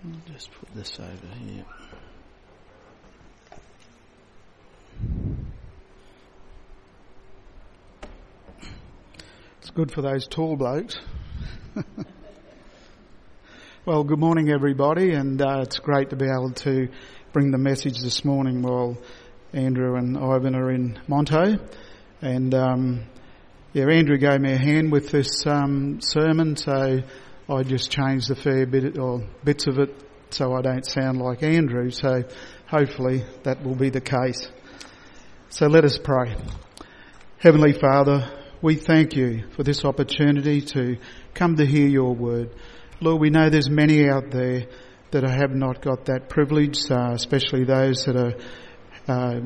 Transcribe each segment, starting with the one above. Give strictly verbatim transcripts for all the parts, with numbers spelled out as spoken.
I'll just put this over here. It's good for those tall blokes. Well, good morning everybody, and uh, it's great to be able to bring the message this morning while Andrew and Ivan are in Monto. And um, yeah, Andrew gave me a hand with this um, sermon, so I just changed a fair bit or bits of it so I don't sound like Andrew. So hopefully that will be the case. So let us pray. Heavenly Father, we thank you for this opportunity to come to hear your word. Lord, we know there's many out there that have not got that privilege, uh, especially those that are uh,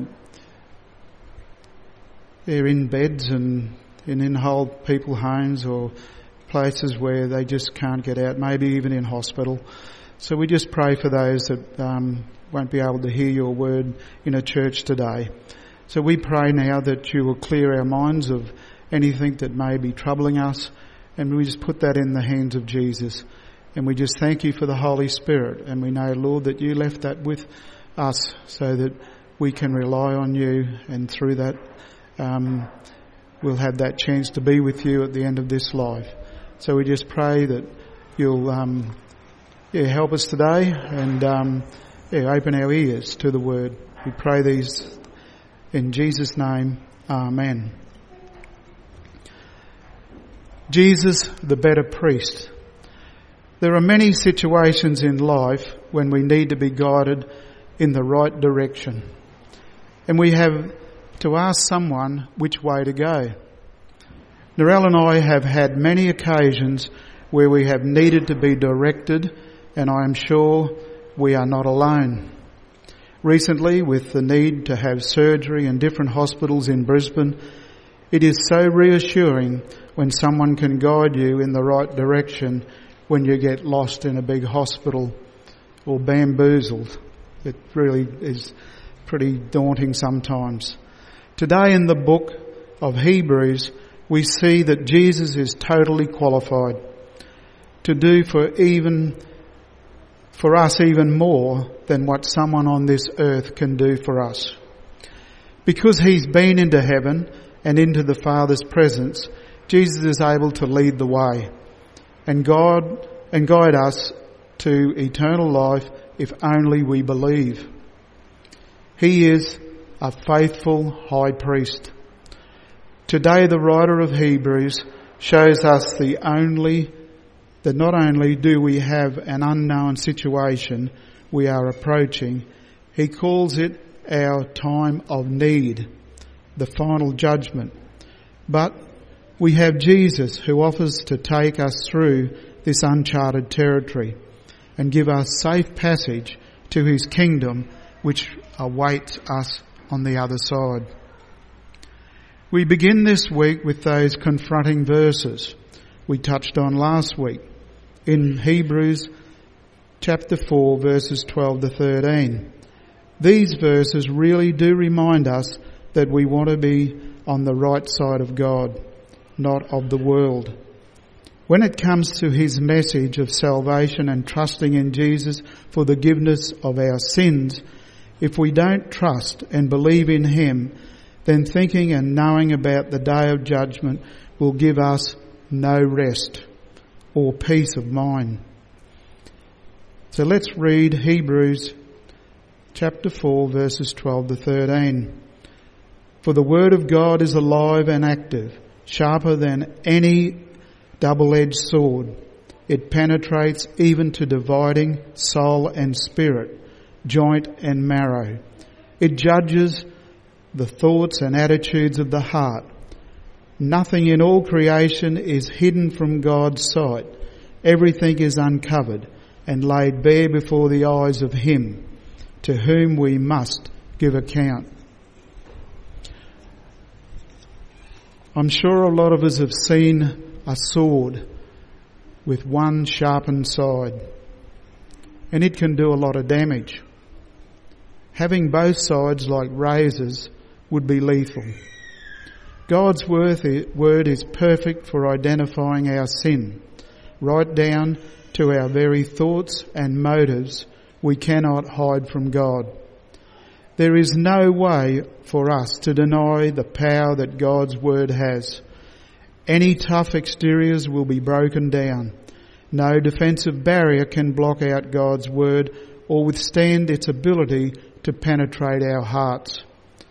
they're in beds and, and in whole people homes or places where they just can't get out, maybe even in hospital. So we just pray for those that um, won't be able to hear your word in a church today. So we pray now that you will clear our minds of anything that may be troubling us, and we just put that in the hands of Jesus. And we just thank you for the Holy Spirit, and we know, Lord, that you left that with us so that we can rely on you, and through that um, we'll have that chance to be with you at the end of this life. So we just pray that you'll um, yeah, help us today and um, yeah, open our ears to the word. We pray these in Jesus' name. Amen. Jesus, the better priest. There are many situations in life when we need to be guided in the right direction, and we have to ask someone which way to go. Narelle and I have had many occasions where we have needed to be directed, and I am sure we are not alone. Recently, with the need to have surgery in different hospitals in Brisbane, it is so reassuring when someone can guide you in the right direction when you get lost in a big hospital or bamboozled. It really is pretty daunting sometimes. Today in the book of Hebrews, we see that Jesus is totally qualified to do for even for us even more than what someone on this earth can do for us. Because he's been into heaven and into the Father's presence, Jesus is able to lead the way and God and guide us to eternal life if only we believe. He is a faithful high priest. Today the writer of Hebrews shows us the only that not only do we have an unknown situation we are approaching, he calls it our time of need, the final judgment. But we have Jesus who offers to take us through this uncharted territory and give us safe passage to his kingdom which awaits us on the other side. We begin this week with those confronting verses we touched on last week in Hebrews chapter four verses twelve to thirteen. These verses really do remind us that we want to be on the right side of God, not of the world. When it comes to his message of salvation and trusting in Jesus for the forgiveness of our sins, if we don't trust and believe in him, then thinking and knowing about the day of judgment will give us no rest or peace of mind. So let's read Hebrews chapter four verses twelve to thirteen. For the word of God is alive and active, sharper than any double-edged sword. It penetrates even to dividing soul and spirit, joint and marrow. It judges the thoughts and attitudes of the heart. Nothing in all creation is hidden from God's sight. Everything is uncovered and laid bare before the eyes of him to whom we must give account. I'm sure a lot of us have seen a sword with one sharpened side, and it can do a lot of damage. Having both sides like razors would be lethal. God's word is perfect for identifying our sin, right down to our very thoughts and motives, we cannot hide from God. There is no way for us to deny the power that God's word has. Any tough exteriors will be broken down. No defensive barrier can block out God's word or withstand its ability to penetrate our hearts.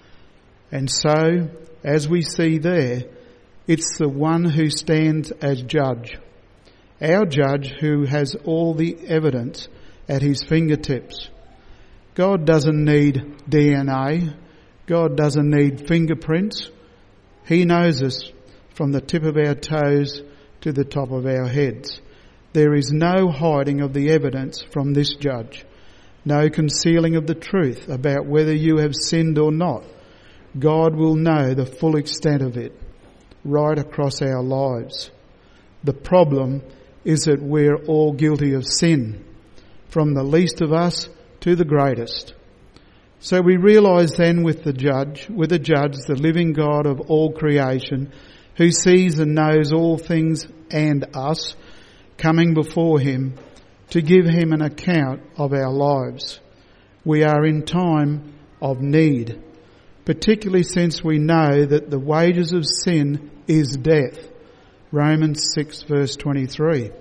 And so, as we see there, it's the one who stands as judge. Our judge who has all the evidence at his fingertips. God doesn't need D N A. God doesn't need fingerprints. He knows us from the tip of our toes to the top of our heads. There is no hiding of the evidence from this judge. No concealing of the truth about whether you have sinned or not. God will know the full extent of it right across our lives. The problem is that we're all guilty of sin, from the least of us to the greatest. So we realise then with the judge, with the judge, the living God of all creation, who sees and knows all things and us, coming before him to give him an account of our lives. We are in time of need, particularly since we know that the wages of sin is death. Romans six verse twenty-three.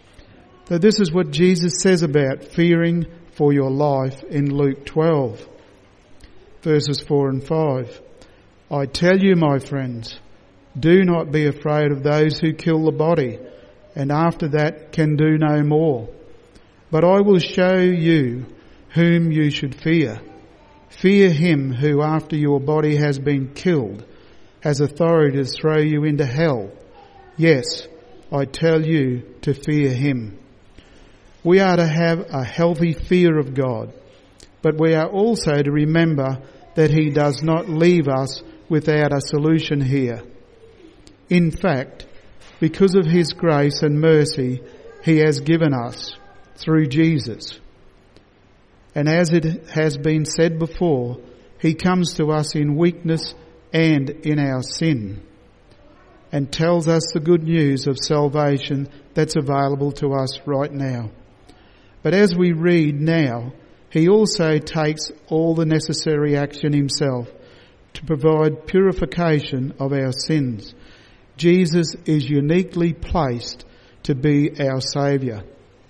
So this is what Jesus says about fearing for your life in Luke twelve, verses four and five. I tell you, my friends, do not be afraid of those who kill the body, and after that can do no more. But I will show you whom you should fear. Fear him who, after your body has been killed, has authority to throw you into hell. Yes, I tell you to fear him. We are to have a healthy fear of God, but we are also to remember that he does not leave us without a solution here. In fact, because of his grace and mercy, he has given us through Jesus. And as it has been said before, he comes to us in weakness and in our sin, and tells us the good news of salvation that's available to us right now. But as we read now, he also takes all the necessary action himself to provide purification of our sins. Jesus is uniquely placed to be our Saviour.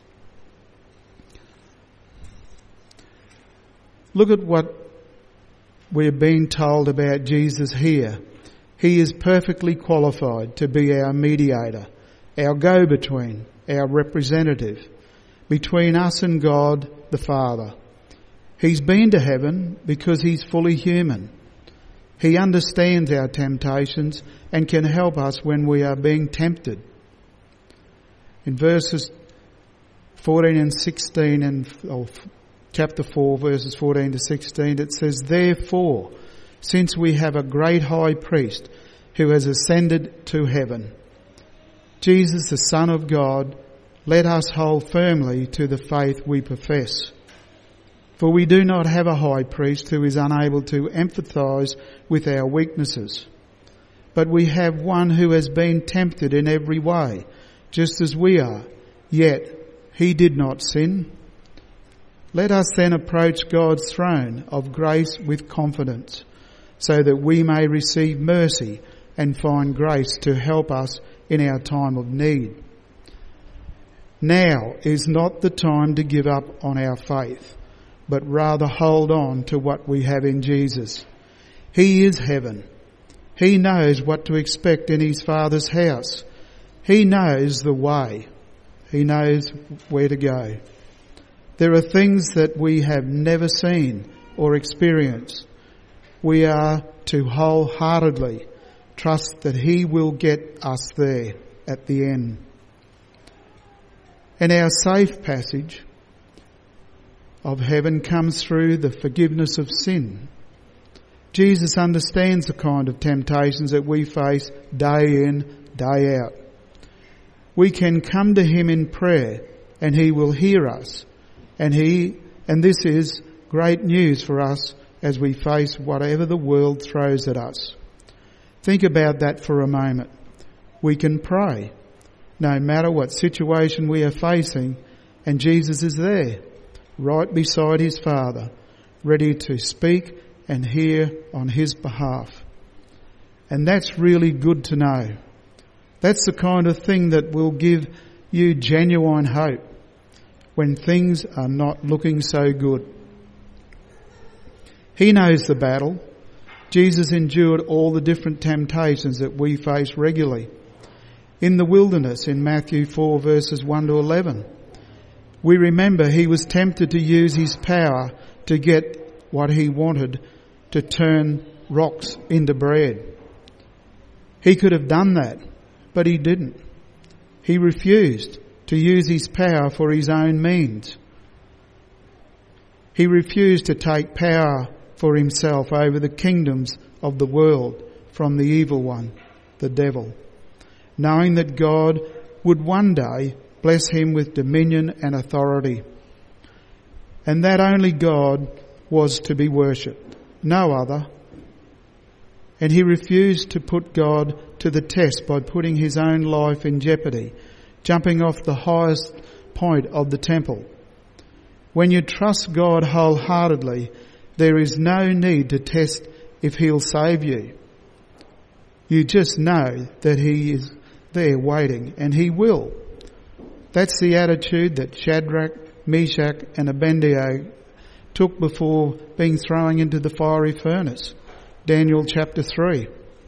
Look at what we're being told about Jesus here. He is perfectly qualified to be our mediator, our go-between, our representative between us and God the Father. He's been to heaven because he's fully human. He understands our temptations and can help us when we are being tempted. In verses fourteen and sixteen, and oh, chapter four, verses fourteen to sixteen, it says, Therefore, since we have a great high priest who has ascended to heaven, Jesus, the Son of God, let us hold firmly to the faith we profess. For we do not have a high priest who is unable to empathise with our weaknesses, but we have one who has been tempted in every way, just as we are, yet he did not sin. Let us then approach God's throne of grace with confidence, so that we may receive mercy and find grace to help us in our time of need. Now is not the time to give up on our faith, but rather hold on to what we have in Jesus. He is heaven. He knows what to expect in his Father's house. He knows the way. He knows where to go. There are things that we have never seen or experienced. We are to wholeheartedly trust that he will get us there at the end. And our safe passage of heaven comes through the forgiveness of sin. Jesus understands the kind of temptations that we face day in, day out. We can come to him in prayer and he will hear us. And he, and this is great news for us as we face whatever the world throws at us. Think about that for a moment. We can pray no matter what situation we are facing, and Jesus is there, right beside his Father, ready to speak and hear on his behalf. And that's really good to know. That's the kind of thing that will give you genuine hope when things are not looking so good. He knows the battle. Jesus endured all the different temptations that we face regularly. In the wilderness, in Matthew four verses one to eleven, we remember he was tempted to use his power to get what he wanted, to turn rocks into bread. He could have done that, but he didn't. He refused to use his power for his own means. He refused to take power for himself over the kingdoms of the world from the evil one, the devil, knowing that God would one day bless him with dominion and authority, and that only God was to be worshipped, no other. And he refused to put God to the test by putting his own life in jeopardy, jumping off the highest point of the temple. When you trust God wholeheartedly, there is no need to test if he'll save you. You just know that he is there waiting, and he will. That's the attitude that Shadrach, Meshach and Abednego took before being thrown into the fiery furnace. Daniel chapter three.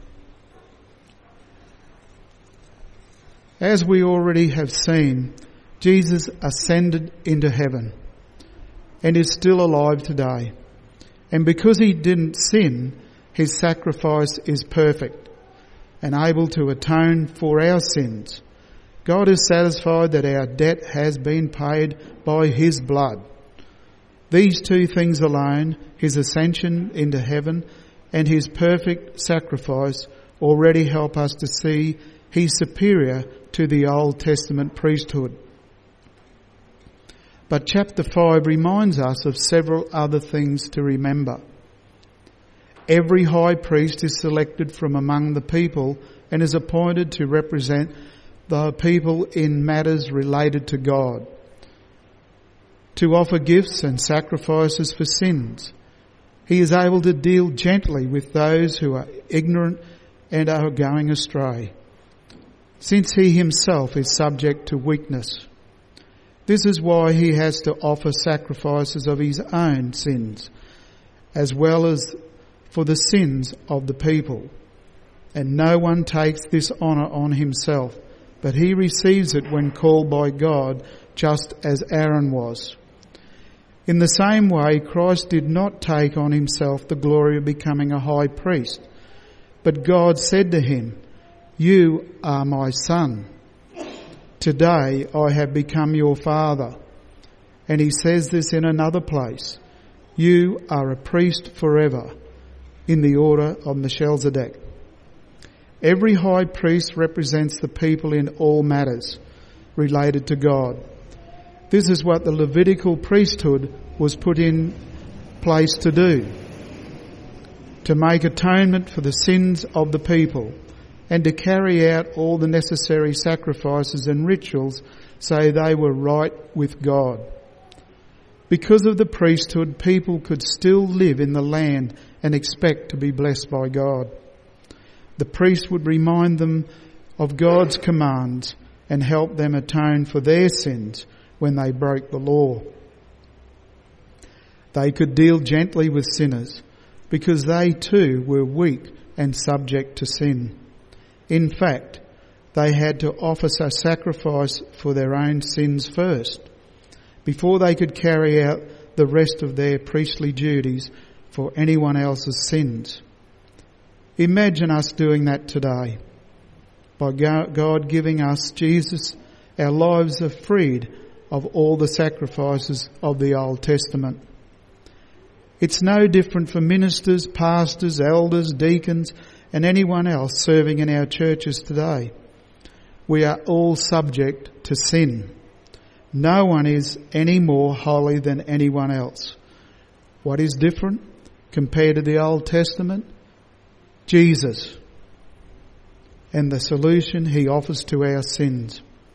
As we already have seen, Jesus ascended into heaven and is still alive today. And because he didn't sin, his sacrifice is perfect and able to atone for our sins. God is satisfied that our debt has been paid by his blood. These two things alone, his ascension into heaven and his perfect sacrifice, already help us to see he's superior to the Old Testament priesthood. But chapter five reminds us of several other things to remember. Every high priest is selected from among the people and is appointed to represent the people in matters related to God, to offer gifts and sacrifices for sins. He is able to deal gently with those who are ignorant and are going astray, since he himself is subject to weakness. This is why he has to offer sacrifices of his own sins, as well as for the sins of the people. And no one takes this honour on himself, but he receives it when called by God, just as Aaron was. In the same way, Christ did not take on himself the glory of becoming a high priest, but God said to him, "You are my son. Today I have become your father." And he says this in another place, "You are a priest forever in the order of Melchizedek." Every high priest represents the people in all matters related to God. This is what the Levitical priesthood was put in place to do, to make atonement for the sins of the people and to carry out all the necessary sacrifices and rituals so they were right with God. Because of the priesthood, people could still live in the land and expect to be blessed by God. The priest would remind them of God's commands and help them atone for their sins when they broke the law. They could deal gently with sinners because they too were weak and subject to sin. In fact, they had to offer a sacrifice for their own sins first, before they could carry out the rest of their priestly duties for anyone else's sins. Imagine us doing that today. By God giving us Jesus, our lives are freed of all the sacrifices of the Old Testament. It's no different for ministers, pastors, elders, deacons, and anyone else serving in our churches today. We are all subject to sin. No one is any more holy than anyone else. What is different compared to the Old Testament? Jesus and the solution he offers to our sins.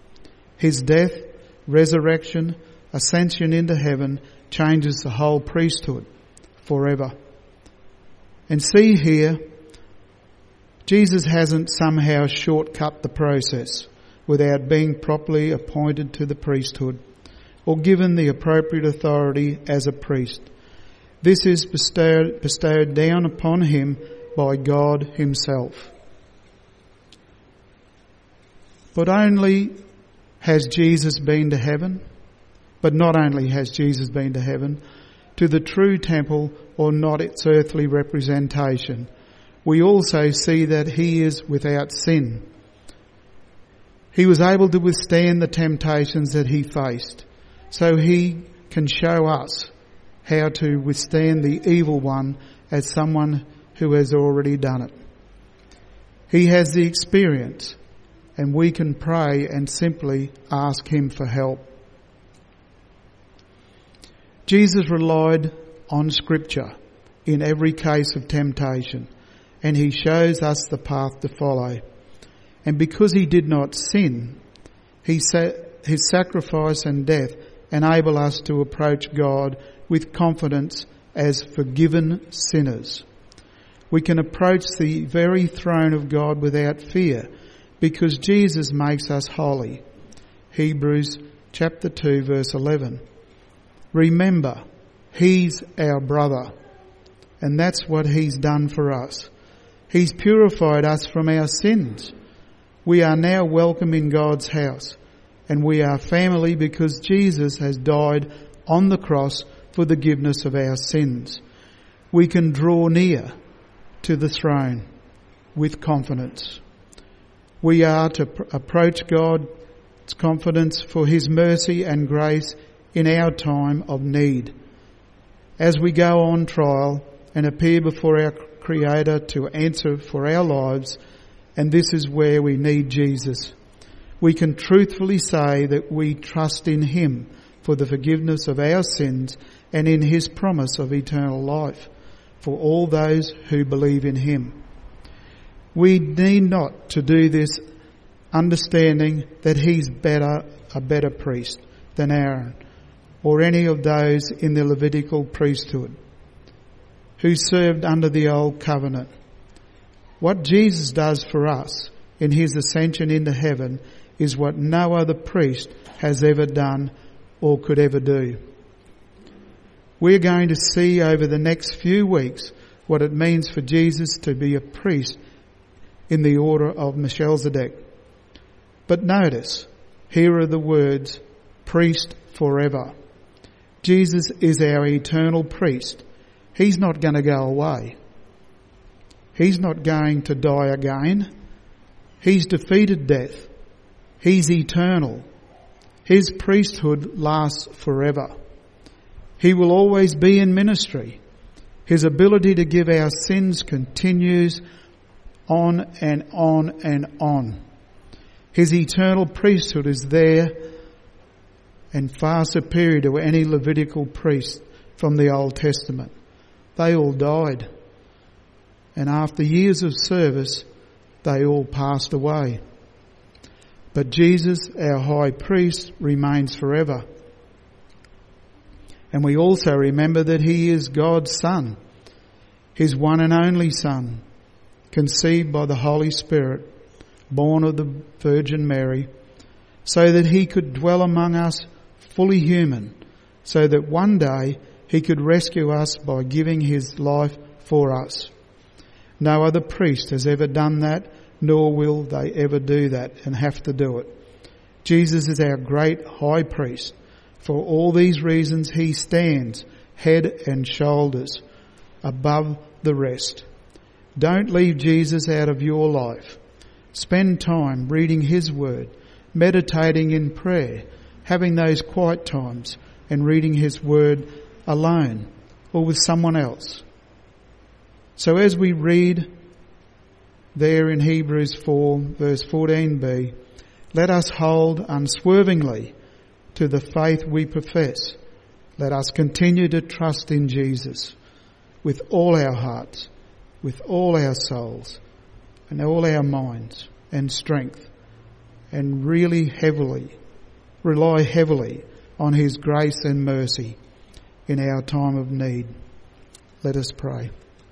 His death, resurrection, ascension into heaven changes the whole priesthood forever. And see here, Jesus hasn't somehow shortcut the process without being properly appointed to the priesthood or given the appropriate authority as a priest. This is bestowed, bestowed down upon him by God himself. But only has Jesus been to heaven, but not only has Jesus been to heaven, to the true temple, or not its earthly representation, we also see that he is without sin. He was able to withstand the temptations that he faced, so he can show us how to withstand the evil one as someone who has already done it. He has the experience, and we can pray and simply ask him for help. Jesus relied on Scripture in every case of temptation, and he shows us the path to follow. And because he did not sin, he sa- his sacrifice and death enable us to approach God with confidence as forgiven sinners. We can approach the very throne of God without fear because Jesus makes us holy. Hebrews chapter two verse eleven. Remember, he's our brother, and that's what he's done for us. He's purified us from our sins. We are now welcome in God's house, and we are family because Jesus has died on the cross for the forgiveness of our sins. We can draw near to the throne with confidence. We are to pr- approach God's confidence for his mercy and grace in our time of need. As we go on trial and appear before our Creator to answer for our lives, and this is where we need Jesus, we can truthfully say that we trust in him for the forgiveness of our sins and in his promise of eternal life for all those who believe in him. We need not to do this understanding that he's better, a better priest than Aaron or any of those in the Levitical priesthood who served under the old covenant. What Jesus does for us in his ascension into heaven is what no other priest has ever done or could ever do. We're going to see over the next few weeks what it means for Jesus to be a priest in the order of Melchizedek. But notice, here are the words, priest forever. Jesus is our eternal priest. He's not going to go away. He's not going to die again. He's defeated death. He's eternal. His priesthood lasts forever. He will always be in ministry. His ability to give our sins continues on and on and on. His eternal priesthood is there and far superior to any Levitical priest from the Old Testament. They all died. And after years of service, they all passed away. But Jesus, our high priest, remains forever. And we also remember that he is God's Son, his one and only Son, conceived by the Holy Spirit, born of the Virgin Mary, so that he could dwell among us fully human, so that one day he could rescue us by giving his life for us. No other priest has ever done that, nor will they ever do that and have to do it. Jesus is our great high priest. For all these reasons he stands head and shoulders above the rest. Don't leave Jesus out of your life. Spend time reading his word, meditating in prayer, having those quiet times and reading his word alone or with someone else. So as we read there in Hebrews four verse fourteen b, let us hold unswervingly to the faith we profess. Let us continue to trust in Jesus with all our hearts, with all our souls, and all our minds and strength, and really heavily rely heavily on his grace and mercy in our time of need. Let us pray.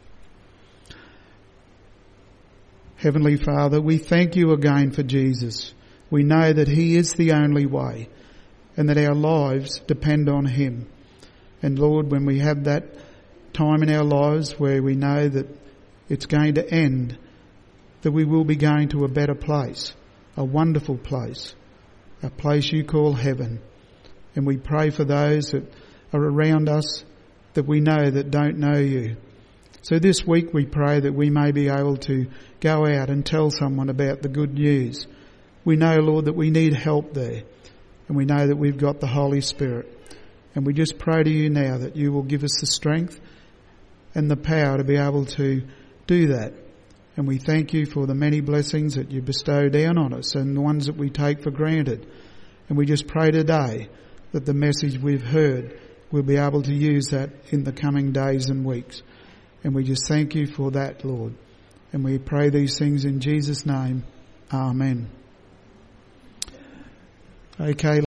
Heavenly Father, we thank you again for Jesus. We know that he is the only way and that our lives depend on him. And Lord, when we have that time in our lives where we know that it's going to end, that we will be going to a better place, a wonderful place, a place you call heaven. And we pray for those that are around us that we know that don't know you. So this week we pray that we may be able to go out and tell someone about the good news. We know, Lord, that we need help there, and we know that we've got the Holy Spirit. And we just pray to you now that you will give us the strength and the power to be able to do that. And we thank you for the many blessings that you bestow down on us and the ones that we take for granted. And we just pray today that the message we've heard, we'll be able to use that in the coming days and weeks. And we just thank you for that, Lord. And we pray these things in Jesus' name. Amen. Okay.